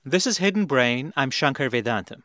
This is Hidden Brain. I'm Shankar Vedantam.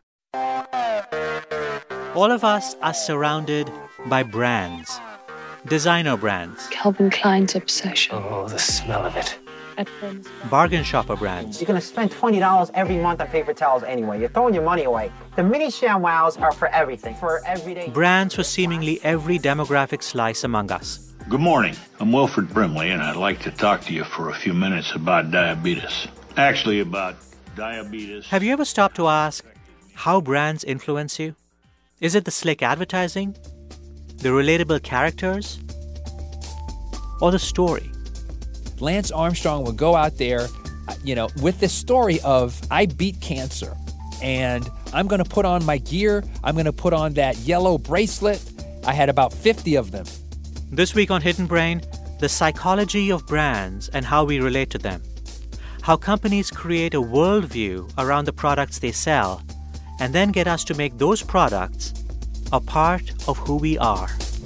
All of us are surrounded by brands, designer brands, Calvin Klein's obsession. Oh, the smell of it. bargain shopper brands, You're going to spend $20 every month on paper towels anyway. You're throwing your money away. The mini ShamWows are for everything, for everyday. brands for seemingly every demographic slice among us. Good morning. I'm Wilfred Brimley, and I'd like to talk to you for a few minutes about diabetes. Actually, about diabetes. Have you ever stopped to ask how brands influence you? Is it the slick advertising, the relatable characters, or the story? Lance Armstrong would go out there, with this story of, I beat cancer, and I'm going to put on my gear. I'm going to put on that yellow bracelet. I had about 50 of them. This week on Hidden Brain, the psychology of brands and how we relate to them. How companies create a worldview around the products they sell and then get us to make those products a part of who we are.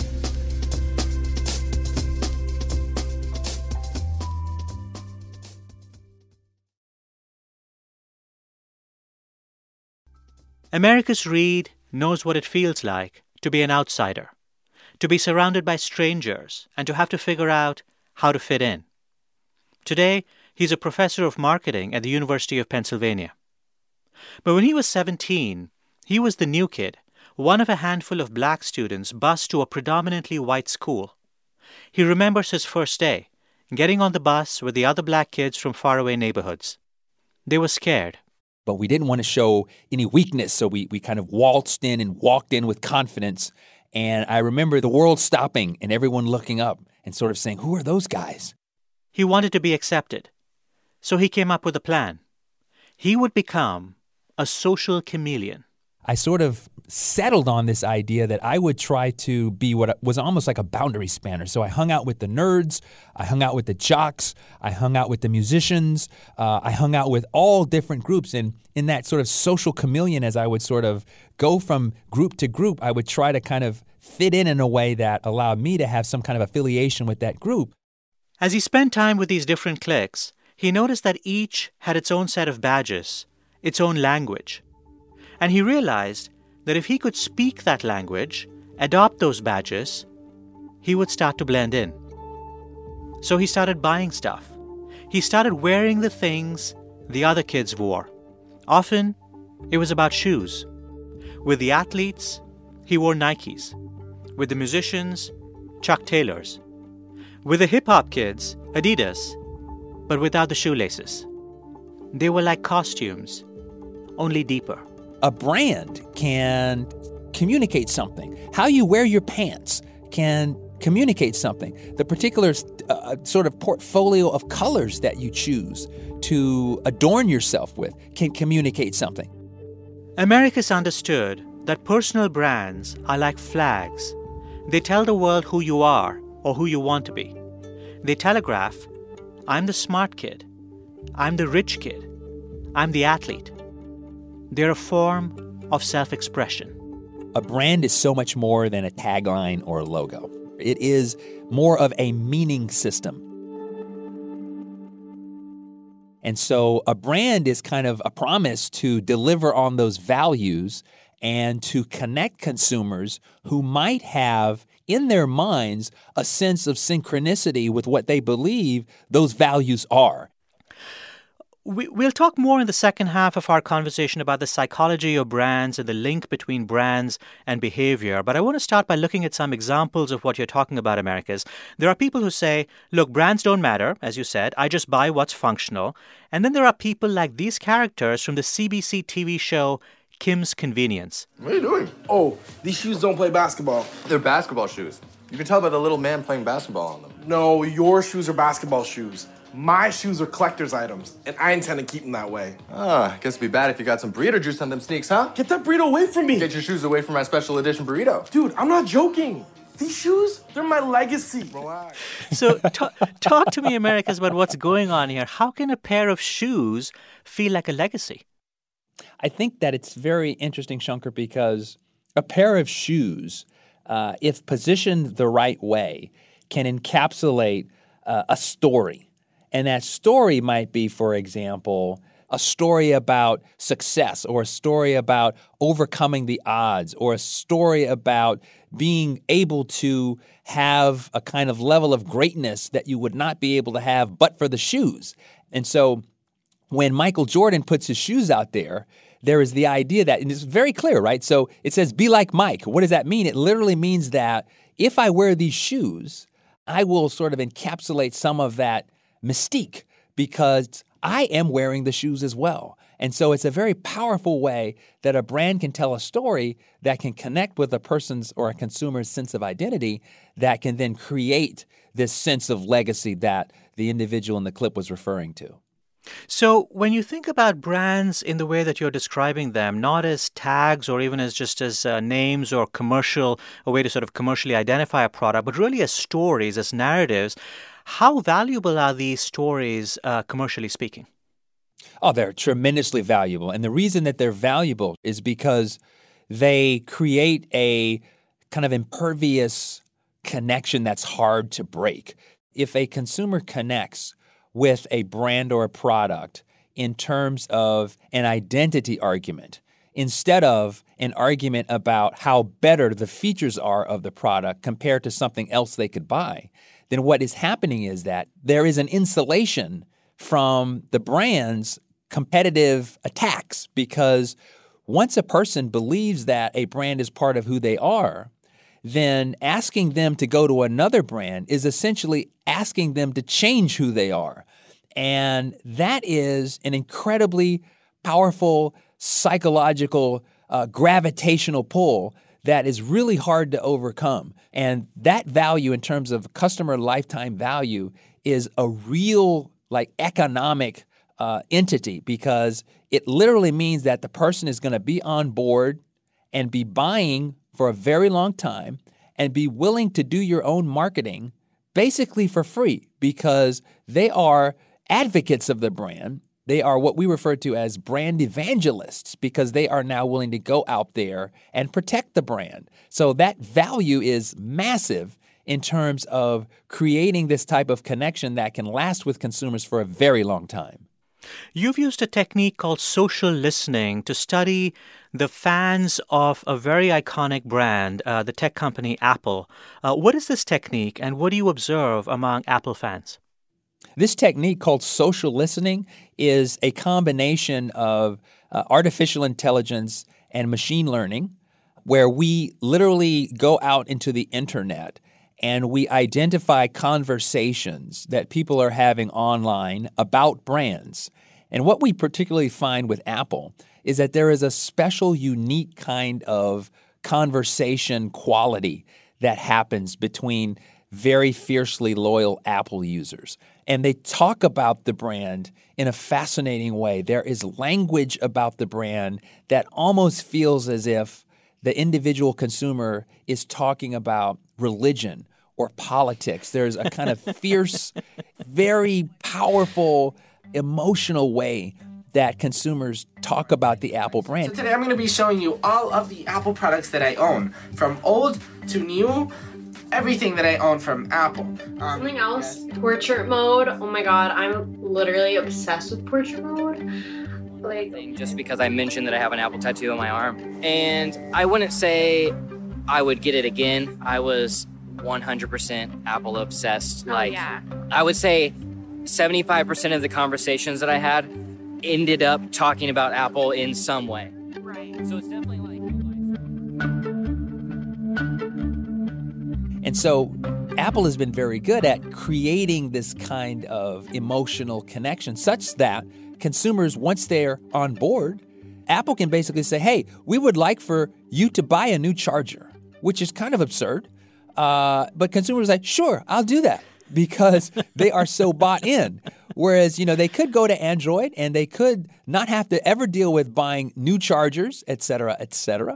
Americus Reed knows what it feels like to be an outsider, to be surrounded by strangers, and to have to figure out how to fit in. Today, he's a professor of marketing at the University of Pennsylvania. But when he was 17, he was the new kid, one of a handful of black students bused to a predominantly white school. He remembers his first day, getting on the bus with the other black kids from faraway neighborhoods. They were scared. But we didn't want to show any weakness, so we kind of waltzed in and walked in with confidence. And I remember the world stopping and everyone looking up and sort of saying, who are those guys? He wanted to be accepted. So he came up with a plan. He would become a social chameleon. I sort of settled on this idea that I would try to be what was almost like a boundary spanner. So I hung out with the nerds, I hung out with the jocks, I hung out with the musicians, I hung out with all different groups. And in that sort of social chameleon, as I would sort of go from group to group, I would try to kind of fit in a way that allowed me to have some kind of affiliation with that group. As he spent time with these different cliques, he noticed that each had its own set of badges, its own language. And he realized that if he could speak that language, adopt those badges, he would start to blend in. So he started buying stuff. He started wearing the things the other kids wore. Often, it was about shoes. With the athletes, he wore Nikes. With the musicians, Chuck Taylors. With the hip-hop kids, Adidas, but without the shoelaces. They were like costumes, only deeper. A brand can communicate something. How you wear your pants can communicate something. The particular sort of portfolio of colors that you choose to adorn yourself with can communicate something. Americus understood that personal brands are like flags. They tell the world who you are or who you want to be. They telegraph, I'm the smart kid. I'm the rich kid. I'm the athlete. They're a form of self-expression. A brand is so much more than a tagline or a logo. It is more of a meaning system. And so a brand is kind of a promise to deliver on those values and to connect consumers who might have in their minds a sense of synchronicity with what they believe those values are. We'll talk more in the second half of our conversation about the psychology of brands and the link between brands and behavior. But I want to start by looking at some examples of what you're talking about, Americus. There are people who say, look, brands don't matter, as you said. I just buy what's functional. And then there are people like these characters from the CBC TV show Kim's Convenience. What are you doing? Oh, these shoes don't play basketball. They're basketball shoes. You can tell by the little man playing basketball on them. No, your shoes are basketball shoes. My shoes are collector's items, and I intend to keep them that way. I guess it'd be bad if you got some burrito juice on them sneaks, huh? Get that burrito away from me! Get your shoes away from my special edition burrito. Dude, I'm not joking. These shoes, they're my legacy. Relax. So talk to me, Americus, about what's going on here. How can a pair of shoes feel like a legacy? I think that it's very interesting, Shankar, because a pair of shoes, if positioned the right way, can encapsulate a story. And that story might be, for example, a story about success or a story about overcoming the odds or a story about being able to have a kind of level of greatness that you would not be able to have but for the shoes. And so when Michael Jordan puts his shoes out there is the idea that, and it's very clear, right? So it says, be like Mike. What does that mean? It literally means that if I wear these shoes, I will sort of encapsulate some of that mystique because I am wearing the shoes as well. And so it's a very powerful way that a brand can tell a story that can connect with a person's or a consumer's sense of identity that can then create this sense of legacy that the individual in the clip was referring to. So when you think about brands in the way that you're describing them, not as tags or even as just as names or a way to sort of commercially identify a product, but really as stories, as narratives, how valuable are these stories commercially speaking? Oh, they're tremendously valuable. And the reason that they're valuable is because they create a kind of impervious connection that's hard to break. If a consumer connects with a brand or a product in terms of an identity argument, instead of an argument about how better the features are of the product compared to something else they could buy, then what is happening is that there is an insulation from the brand's competitive attacks, because once a person believes that a brand is part of who they are, then asking them to go to another brand is essentially asking them to change who they are. And that is an incredibly powerful psychological gravitational pull that is really hard to overcome. And that value in terms of customer lifetime value is a real economic entity, because it literally means that the person is going to be on board and be buying for a very long time and be willing to do your own marketing basically for free, because they are advocates of the brand. They are what we refer to as brand evangelists, because they are now willing to go out there and protect the brand. So that value is massive in terms of creating this type of connection that can last with consumers for a very long time. You've used a technique called social listening to study the fans of a very iconic brand, the tech company Apple. What is this technique, and what do you observe among Apple fans? This technique called social listening is a combination of artificial intelligence and machine learning, where we literally go out into the internet and we identify conversations that people are having online about brands. And what we particularly find with Apple is that there is a special, unique kind of conversation quality that happens between very fiercely loyal Apple users. And they talk about the brand in a fascinating way. There is language about the brand that almost feels as if the individual consumer is talking about religion or politics. There's a kind of fierce, very powerful, emotional way that consumers talk about the Apple brand. So today I'm going to be showing you all of the Apple products that I own, from old to new. Everything that I own from Apple. Something else, portrait mode. Oh my god, I'm literally obsessed with portrait mode. Just because I mentioned that I have an Apple tattoo on my arm. And I wouldn't say I would get it again. I was 100% Apple obsessed. I would say 75% of the conversations that I had ended up talking about Apple in some way. Right. So it's definitely And so Apple has been very good at creating this kind of emotional connection such that consumers, once they're on board, Apple can basically say, hey, we would like for you to buy a new charger, which is kind of absurd. But consumers are like, sure, I'll do that, because they are so bought in. Whereas, they could go to Android and they could not have to ever deal with buying new chargers, et cetera, et cetera.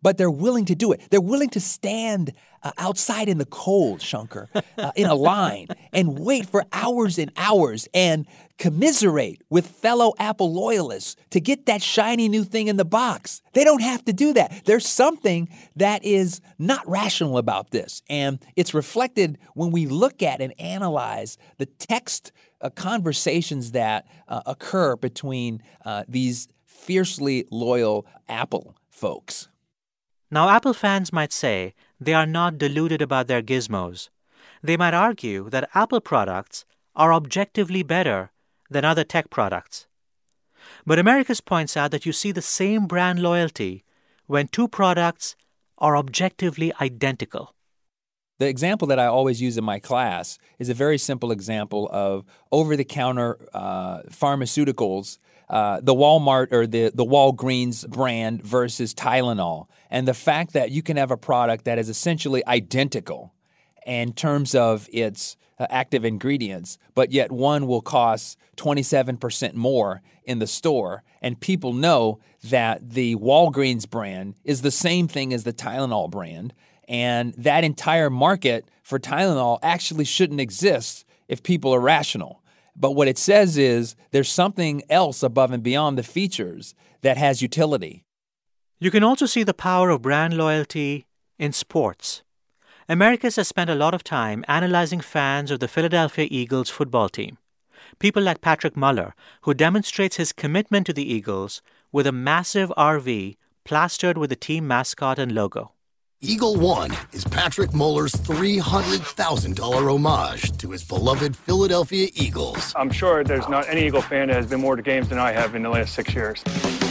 but they're willing to do it. They're willing to stand outside in the cold, Shankar, in a line and wait for hours and hours and commiserate with fellow Apple loyalists to get that shiny new thing in the box. They don't have to do that. There's something that is not rational about this, and it's reflected when we look at and analyze the text conversations that occur between these fiercely loyal Apple folks. Now, Apple fans might say they are not deluded about their gizmos. They might argue that Apple products are objectively better than other tech products. But Americus points out that you see the same brand loyalty when two products are objectively identical. The example that I always use in my class is a very simple example of over-the-counter pharmaceuticals, the Walmart or the Walgreens brand versus Tylenol, and the fact that you can have a product that is essentially identical in terms of its active ingredients, but yet one will cost 27% more in the store, and people know that the Walgreens brand is the same thing as the Tylenol brand, and that entire market for Tylenol actually shouldn't exist if people are rational. But what it says is there's something else above and beyond the features that has utility. You can also see the power of brand loyalty in sports. Americus has spent a lot of time analyzing fans of the Philadelphia Eagles football team. People like Patrick Muller, who demonstrates his commitment to the Eagles with a massive RV plastered with the team mascot and logo. Eagle One is Patrick Muller's $300,000 homage to his beloved Philadelphia Eagles. I'm sure there's not any Eagle fan that has been more to games than I have in the last 6 years.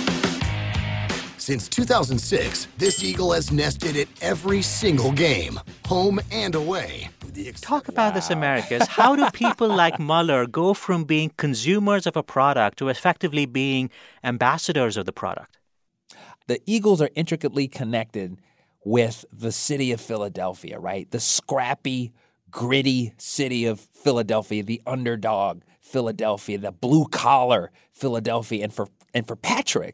Since 2006, this Eagle has nested at every single game, home and away. Talk about this, Americus. How do people like Muller go from being consumers of a product to effectively being ambassadors of the product? The Eagles are intricately connected with the city of Philadelphia, right? The scrappy, gritty city of Philadelphia, the underdog Philadelphia, the blue-collar Philadelphia. And for Patrick,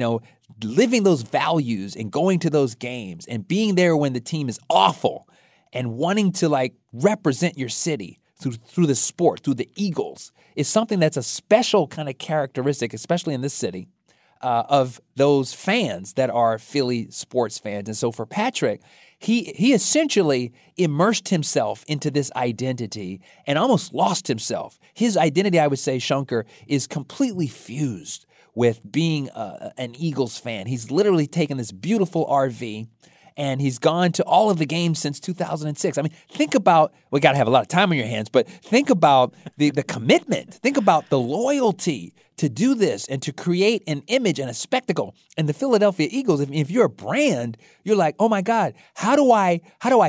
living those values and going to those games and being there when the team is awful and wanting to represent your city through the sport, through the Eagles, is something that's a special kind of characteristic, especially in this city, of those fans that are Philly sports fans. And so for Patrick, he essentially immersed himself into this identity and almost lost himself. His identity, I would say, Shankar, is completely fused with being an Eagles fan. He's literally taken this beautiful RV and he's gone to all of the games since 2006. I mean, think about, we got to have a lot of time on your hands, but think about the commitment. Think about the loyalty to do this and to create an image and a spectacle. And the Philadelphia Eagles, if you're a brand, you're like, oh my God, how do I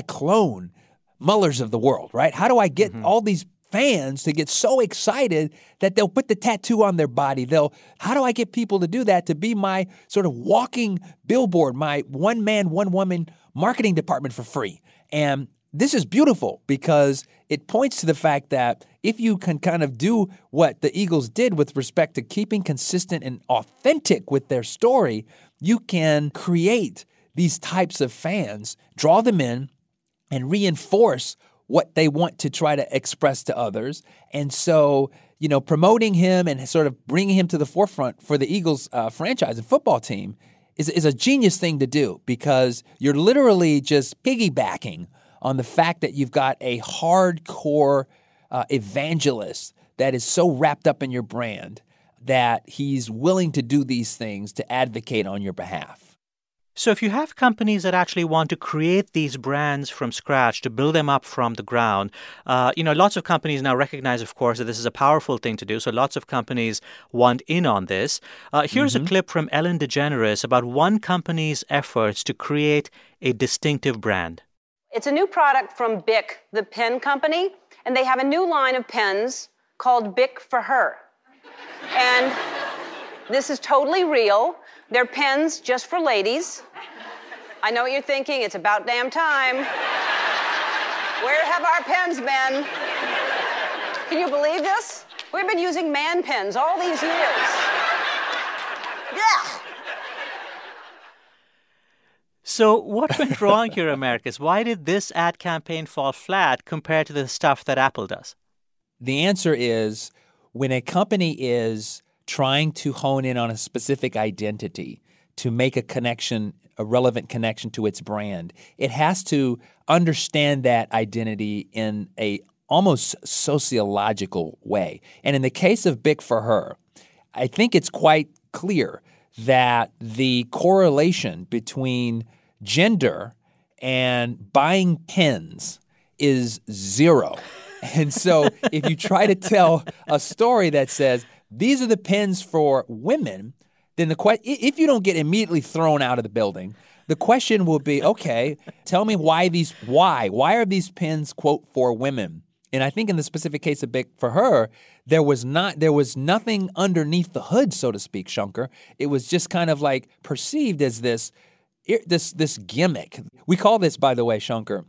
clone Mullers of the world, right? How do I get all these fans to get so excited that they'll put the tattoo on their body? How do I get people to do that, to be my sort of walking billboard, my one-man, one-woman marketing department for free? And this is beautiful because it points to the fact that if you can kind of do what the Eagles did with respect to keeping consistent and authentic with their story, you can create these types of fans, draw them in, and reinforce what they want to try to express to others. And so, promoting him and sort of bringing him to the forefront for the Eagles franchise and football team is a genius thing to do, because you're literally just piggybacking on the fact that you've got a hardcore evangelist that is so wrapped up in your brand that he's willing to do these things to advocate on your behalf. So if you have companies that actually want to create these brands from scratch, to build them up from the ground, lots of companies now recognize, of course, that this is a powerful thing to do. So lots of companies want in on this. Here's a clip from Ellen DeGeneres about one company's efforts to create a distinctive brand. It's a new product from Bic, the pen company, and they have a new line of pens called Bic for Her. And this is totally real. They're pens just for ladies. I know what you're thinking. It's about damn time. Where have our pens been? Can you believe this? We've been using man pens all these years. Yeah. So what went wrong here, Americus? Why did this ad campaign fall flat compared to the stuff that Apple does? The answer is when a company is trying to hone in on a specific identity to make a connection, a relevant connection to its brand, it has to understand that identity in a almost sociological way. And in the case of Bic for Her, I think it's quite clear that the correlation between gender and buying pens is zero. And so if you try to tell a story that says, these are the pens for women, then if you don't get immediately thrown out of the building, the question will be, okay, tell me why are these pens, quote, for women? And I think in the specific case of Bic for Her, there was nothing underneath the hood, so to speak, Shankar. It was just kind of like perceived as this gimmick. We call this, by the way, Shankar,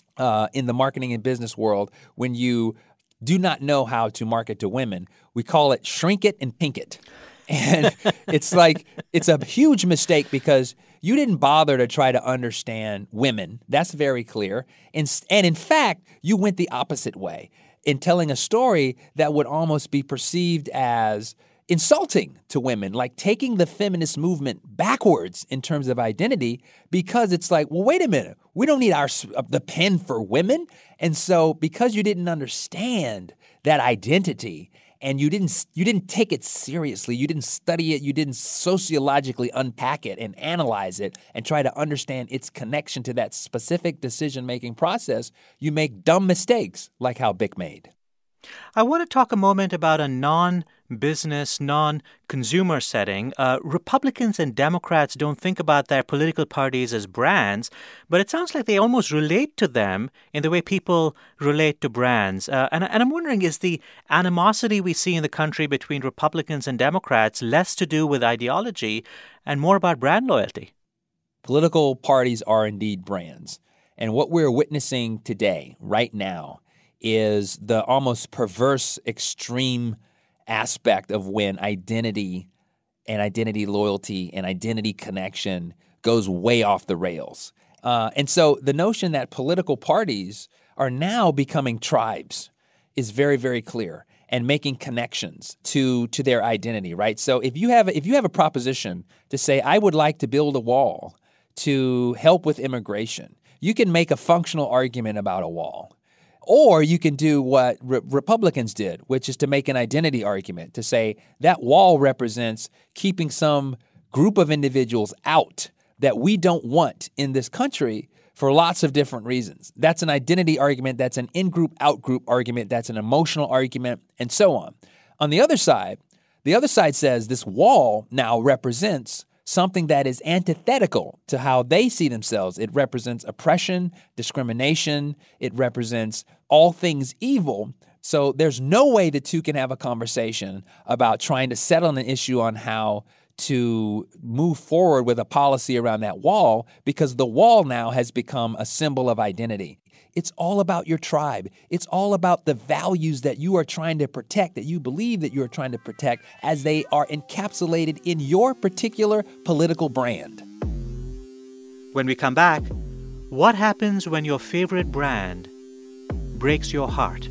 in the marketing and business world, when you do not know how to market to women, we call it shrink it and pink it. And it's like, it's a huge mistake because you didn't bother to try to understand women. That's very clear. And in fact, you went the opposite way in telling a story that would almost be perceived as insulting to women, like taking the feminist movement backwards in terms of identity, because it's like, well, wait a minute, we don't need the pen for women. And so because you didn't understand that identity and you didn't take it seriously, you didn't study it, you didn't sociologically unpack it and analyze it and try to understand its connection to that specific decision-making process, you make dumb mistakes like how Bic made. I want to talk a moment about a non-business, non-consumer setting. Republicans and Democrats don't think about their political parties as brands, but it sounds like they almost relate to them in the way people relate to brands. And I'm wondering, is the animosity we see in the country between Republicans and Democrats less to do with ideology and more about brand loyalty? Political parties are indeed brands. And what we're witnessing today, right now, is the almost perverse extreme aspect of when identity and identity loyalty and identity connection goes way off the rails. And so the notion that political parties are now becoming tribes is very, very clear, and making connections to their identity, right? So if you have a proposition to say, I would like to build a wall to help with immigration, you can make a functional argument about a wall. Or you can do what Republicans did, which is to make an identity argument, to say that wall represents keeping some group of individuals out that we don't want in this country for lots of different reasons. That's an identity argument. That's an in-group, out-group argument. That's an emotional argument, and so on. On the other side says this wall now represents something that is antithetical to how they see themselves. It represents oppression, discrimination. It represents all things evil. So there's no way the two can have a conversation about trying to settle an issue on how to move forward with a policy around that wall, because the wall now has become a symbol of identity. It's all about your tribe. It's all about the values that you are trying to protect, that you believe that you are trying to protect, as they are encapsulated in your particular political brand. When we come back, what happens when your favorite brand breaks your heart?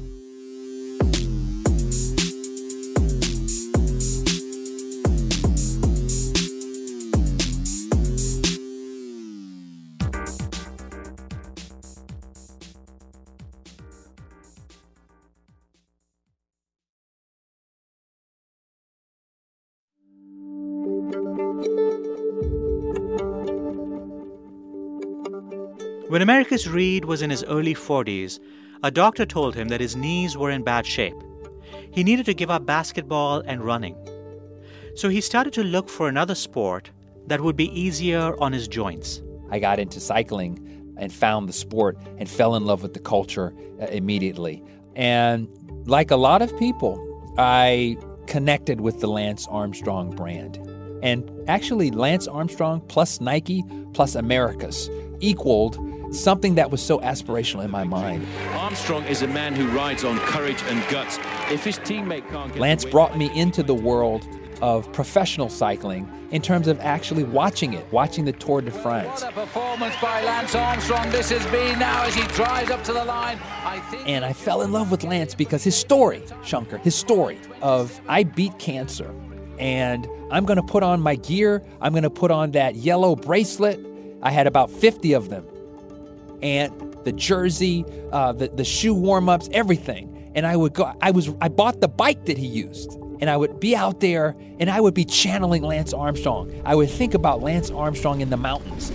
When Americus Reed was in his early 40s, a doctor told him that his knees were in bad shape. He needed to give up basketball and running. So he started to look for another sport that would be easier on his joints. I got into cycling and found the sport and fell in love with the culture immediately. And like a lot of people, I connected with the Lance Armstrong brand. And actually, Lance Armstrong plus Nike plus Americus equaled something that was so aspirational in my mind. Armstrong is a man who rides on courage and guts. If his teammate can't get Lance brought me into the world of professional cycling in terms of actually watching the Tour de France. What a performance by Lance Armstrong this has been now as he drives up to the line. And I fell in love with Lance because his story, Shankar, his story of I beat cancer and I'm going to put on my gear. I'm going to put on that yellow bracelet. I had about 50 of them. And the jersey, the shoe warm-ups, everything. And I bought the bike that he used. And I would be out there and I would be channeling Lance Armstrong. I would think about Lance Armstrong in the mountains.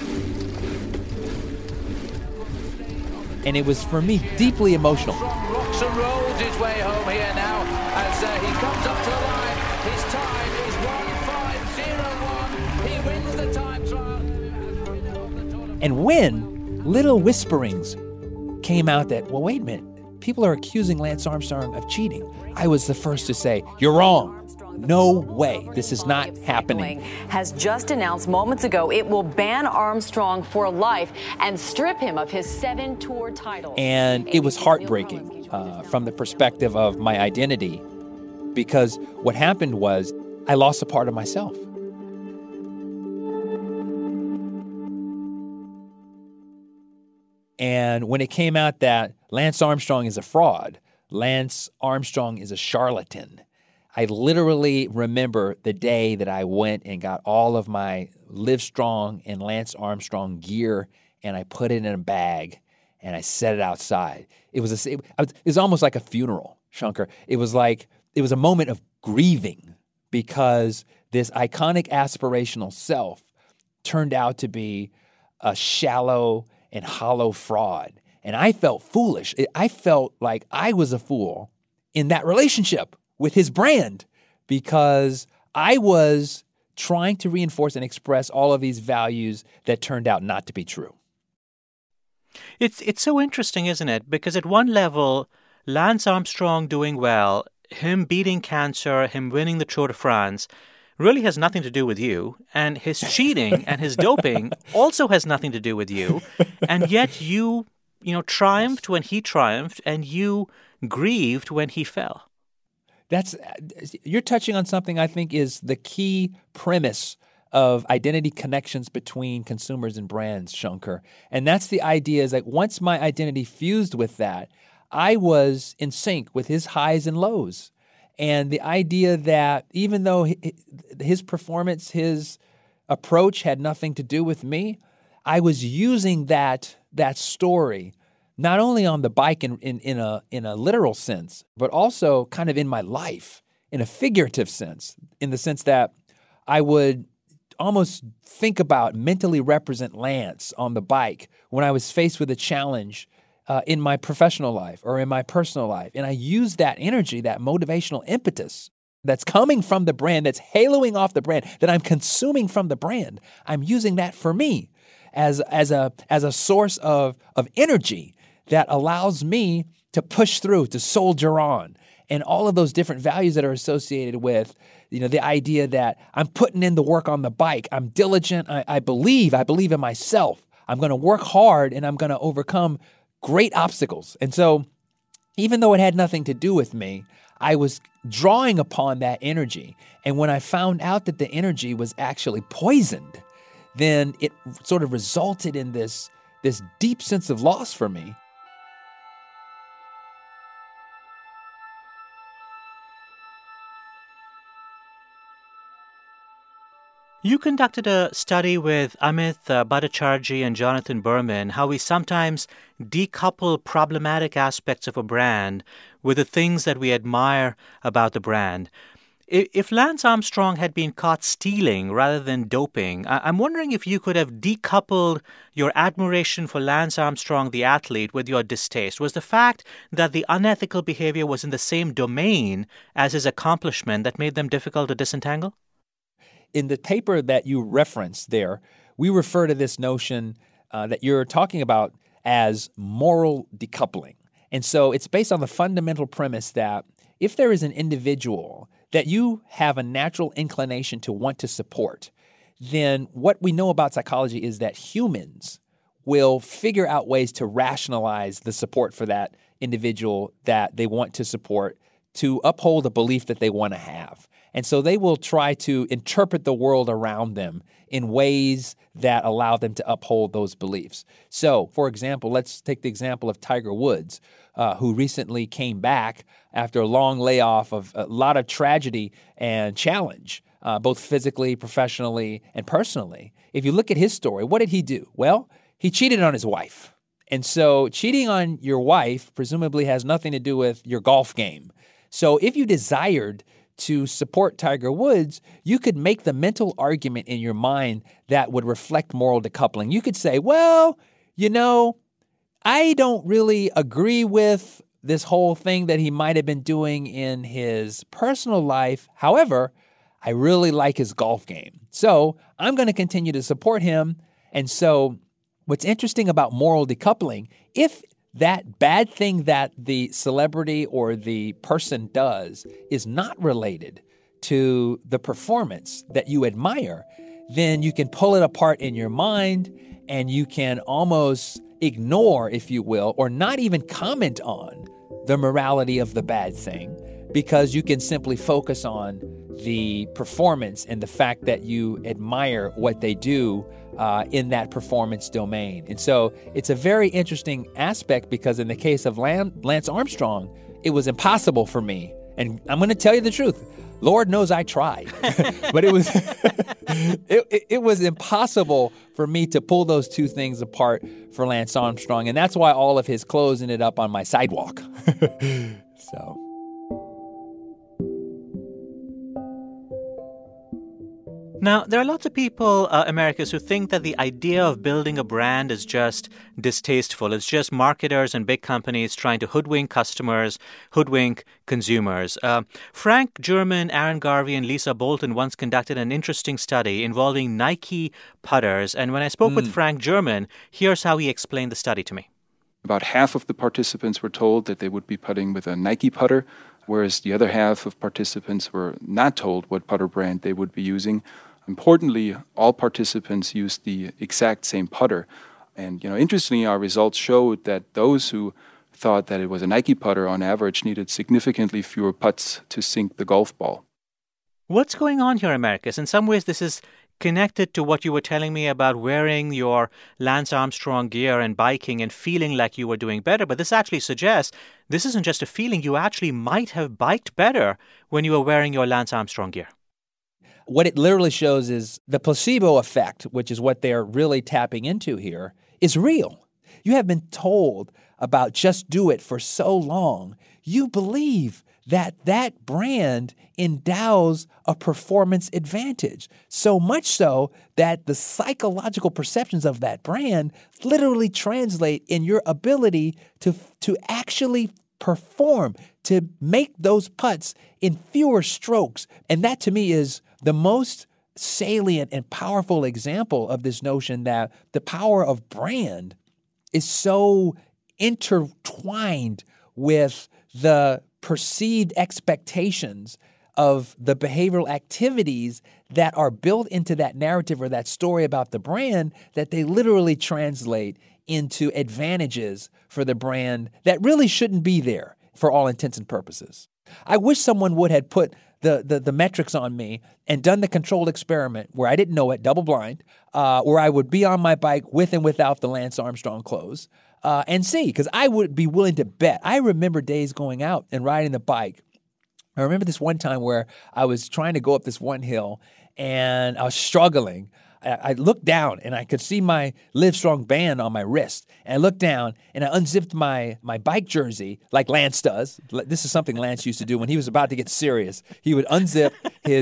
And it was, for me, deeply emotional. Rocks and rolls his way home here now as he comes up to the line. His time is 1:5:01. He wins the time trial. And when little whisperings came out that, well, wait a minute, people are accusing Lance Armstrong of cheating, I was the first to say, you're wrong. No way. This is not happening. Has just announced moments ago it will ban Armstrong for life and strip him of his 7 tour titles. And it was heartbreaking from the perspective of my identity, because what happened was I lost a part of myself. And when it came out that Lance Armstrong is a fraud, Lance Armstrong is a charlatan, I literally remember the day that I went and got all of my Livestrong and Lance Armstrong gear, and I put it in a bag, and I set it outside. It was almost like a funeral, Shankar. It was a moment of grieving because this iconic aspirational self turned out to be a shallow and hollow fraud. And I felt foolish. I felt like I was a fool in that relationship with his brand because I was trying to reinforce and express all of these values that turned out not to be true. It's so interesting, isn't it? Because at one level, Lance Armstrong doing well, him beating cancer, him winning the Tour de France, really has nothing to do with you. And his cheating and his doping also has nothing to do with you. And yet you triumphed when he triumphed, and you grieved when he fell. You're touching on something I think is the key premise of identity connections between consumers and brands, Shankar. And that's the idea is that once my identity fused with that, I was in sync with his highs and lows. And the idea that even though his performance, his approach had nothing to do with me, I was using that story not only on the bike in a literal sense, but also kind of in my life in a figurative sense, in the sense that I would almost think about, mentally represent Lance on the bike when I was faced with a challenge in my professional life or in my personal life. And I use that energy, that motivational impetus that's coming from the brand, that's haloing off the brand, that I'm consuming from the brand. I'm using that for me as a source of energy that allows me to push through, to soldier on. And all of those different values that are associated with, the idea that I'm putting in the work on the bike. I'm diligent. I believe in myself. I'm going to work hard and I'm going to overcome great obstacles. And so even though it had nothing to do with me, I was drawing upon that energy. And when I found out that the energy was actually poisoned, then it sort of resulted in this deep sense of loss for me. You conducted a study with Amit Bhattacharjee and Jonathan Berman, how we sometimes decouple problematic aspects of a brand with the things that we admire about the brand. If Lance Armstrong had been caught stealing rather than doping, I'm wondering if you could have decoupled your admiration for Lance Armstrong, the athlete, with your distaste. Was the fact that the unethical behavior was in the same domain as his accomplishment that made them difficult to disentangle? In the paper that you referenced there, we refer to this notion that you're talking about as moral decoupling. And so it's based on the fundamental premise that if there is an individual that you have a natural inclination to want to support, then what we know about psychology is that humans will figure out ways to rationalize the support for that individual that they want to support to uphold a belief that they want to have. And so they will try to interpret the world around them in ways that allow them to uphold those beliefs. So, for example, let's take the example of Tiger Woods, who recently came back after a long layoff of a lot of tragedy and challenge, both physically, professionally, and personally. If you look at his story, what did he do? Well, he cheated on his wife. And so cheating on your wife presumably has nothing to do with your golf game. So if you desired to support Tiger Woods, you could make the mental argument in your mind that would reflect moral decoupling. You could say, well, you know, I don't really agree with this whole thing that he might have been doing in his personal life. However, I really like his golf game. So I'm going to continue to support him. And so what's interesting about moral decoupling, if that bad thing that the celebrity or the person does is not related to the performance that you admire, then you can pull it apart in your mind and you can almost ignore, if you will, or not even comment on the morality of the bad thing, because you can simply focus on the performance and the fact that you admire what they do in that performance domain. And so it's a very interesting aspect, because in the case of Lance Armstrong, it was impossible for me. And I'm going to tell you the truth. Lord knows I tried, but it was it was impossible for me to pull those two things apart for Lance Armstrong. And that's why all of his clothes ended up on my sidewalk. So. Now, there are lots of people, Americus, who think that the idea of building a brand is just distasteful. It's just marketers and big companies trying to hoodwink customers, hoodwink consumers. Frank German, Aaron Garvey, and Lisa Bolton once conducted an interesting study involving Nike putters. And when I spoke with Frank German, here's how he explained the study to me. About half of the participants were told that they would be putting with a Nike putter, whereas the other half of participants were not told what putter brand they would be using. Importantly, all participants used the exact same putter. And, interestingly, our results showed that those who thought that it was a Nike putter on average needed significantly fewer putts to sink the golf ball. What's going on here, Americus? In some ways, this is connected to what you were telling me about wearing your Lance Armstrong gear and biking and feeling like you were doing better. But this actually suggests this isn't just a feeling. You actually might have biked better when you were wearing your Lance Armstrong gear. What it literally shows is the placebo effect, which is what they're really tapping into here, is real. You have been told about Just Do It for so long. You believe that that brand endows a performance advantage, so much so that the psychological perceptions of that brand literally translate in your ability to actually perform, to make those putts in fewer strokes. And that to me is the most salient and powerful example of this notion that the power of brand is so intertwined with the perceived expectations of the behavioral activities that are built into that narrative or that story about the brand, that they literally translate into advantages for the brand that really shouldn't be there for all intents and purposes. I wish someone would have put the metrics on me and done the controlled experiment where I didn't know it, double blind, where I would be on my bike with and without the Lance Armstrong clothes and see, because I would be willing to bet. I remember days going out and riding the bike. I remember this one time where I was trying to go up this one hill and I was struggling. I looked down and I could see my Livestrong band on my wrist. And I looked down and I unzipped my bike jersey like Lance does. This is something Lance used to do when he was about to get serious. He would unzip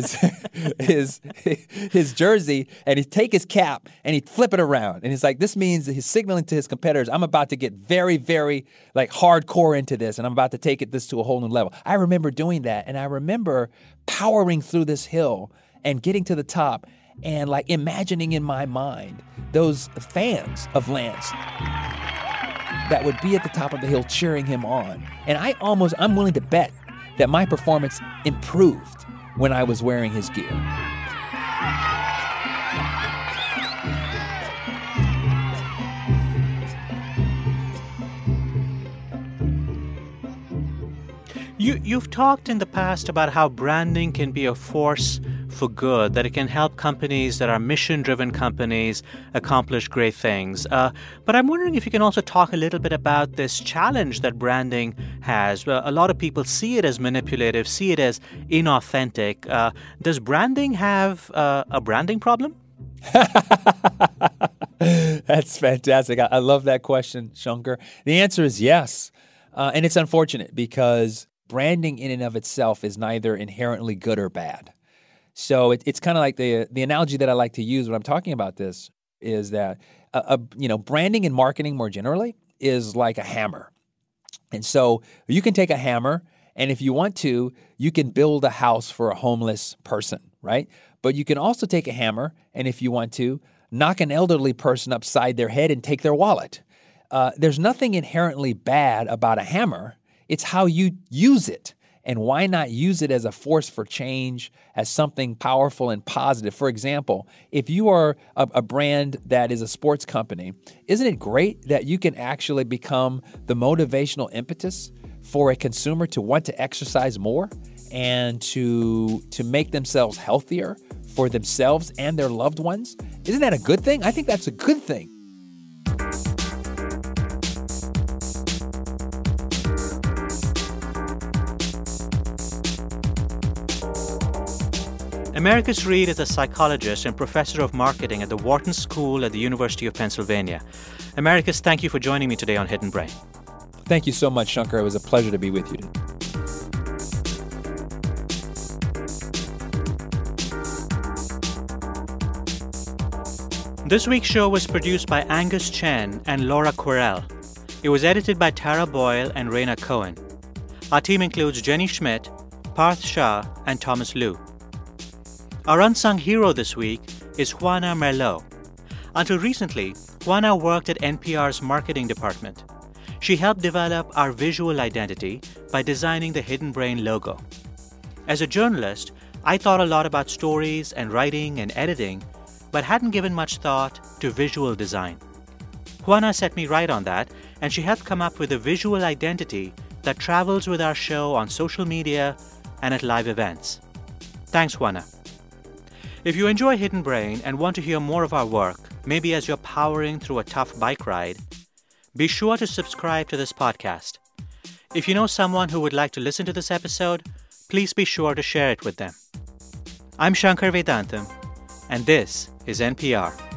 his jersey and he'd take his cap and he'd flip it around. And he's like, this means that he's signaling to his competitors, I'm about to get very, very hardcore into this and I'm about to take this to a whole new level. I remember doing that, and I remember powering through this hill and getting to the top and imagining in my mind those fans of Lance that would be at the top of the hill cheering him on. And I'm willing to bet that my performance improved when I was wearing his gear. You've talked in the past about how branding can be a force for good, that it can help companies that are mission-driven companies accomplish great things. But I'm wondering if you can also talk a little bit about this challenge that branding has. A lot of people see it as manipulative, see it as inauthentic. Does branding have a branding problem? That's fantastic. I love that question, Shankar. The answer is yes. And it's unfortunate because branding in and of itself is neither inherently good or bad. So it's kind of like the analogy that I like to use when I'm talking about this is that branding and marketing more generally is like a hammer. And so you can take a hammer, and if you want to, you can build a house for a homeless person, right? But you can also take a hammer, and if you want to, knock an elderly person upside their head and take their wallet. There's nothing inherently bad about a hammer. It's how you use it. And why not use it as a force for change, as something powerful and positive? For example, if you are a brand that is a sports company, isn't it great that you can actually become the motivational impetus for a consumer to want to exercise more and to make themselves healthier for themselves and their loved ones? Isn't that a good thing? I think that's a good thing. Americus Reed is a psychologist and professor of marketing at the Wharton School at the University of Pennsylvania. Americus, thank you for joining me today on Hidden Brain. Thank you so much, Shankar. It was a pleasure to be with you today. This week's show was produced by Angus Chen and Laura Quirrell. It was edited by Tara Boyle and Raina Cohen. Our team includes Jenny Schmidt, Parth Shah, and Thomas Liu. Our unsung hero this week is Juana Merlot. Until recently, Juana worked at NPR's marketing department. She helped develop our visual identity by designing the Hidden Brain logo. As a journalist, I thought a lot about stories and writing and editing, but hadn't given much thought to visual design. Juana set me right on that, and she helped come up with a visual identity that travels with our show on social media and at live events. Thanks, Juana. If you enjoy Hidden Brain and want to hear more of our work, maybe as you're powering through a tough bike ride, be sure to subscribe to this podcast. If you know someone who would like to listen to this episode, please be sure to share it with them. I'm Shankar Vedantam, and this is NPR.